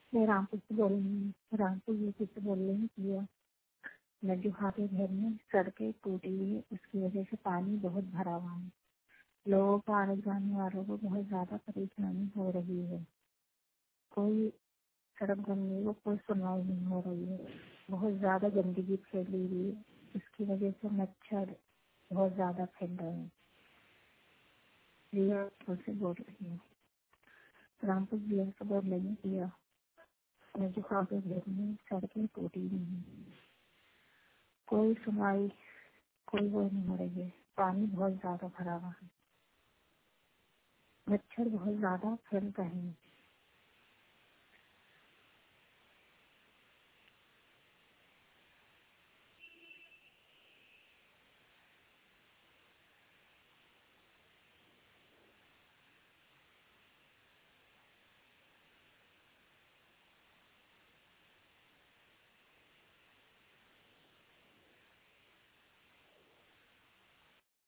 मैं रामपुर से बोल रही हूँ। रामपुर यूपी से बोल रही हूँ भैया। नजुहा के घर में सड़कें टूटी हुई है, उसकी वजह से पानी बहुत भरा हुआ है। लोगों को आने जाने वालों को बहुत ज्यादा परेशानी हो रही है। कोई सड़क बनने को कोई सुनवाई नहीं हो रही है। बहुत ज्यादा गंदगी फैली हुई है, इसकी वजह से मच्छर बहुत ज्यादा फैल रहे हैं। भैया से बोल रही हूँ। रामपुर जिला से बोल रही हूँ भैया। नजुहा के घर में सड़कें टूटी हुई हैं, कोई सुनवाई कोई वो नहीं हो रही है। पानी बहुत ज्यादा भरा हुआ है, मच्छर बहुत ज्यादा फैल रहे हैं।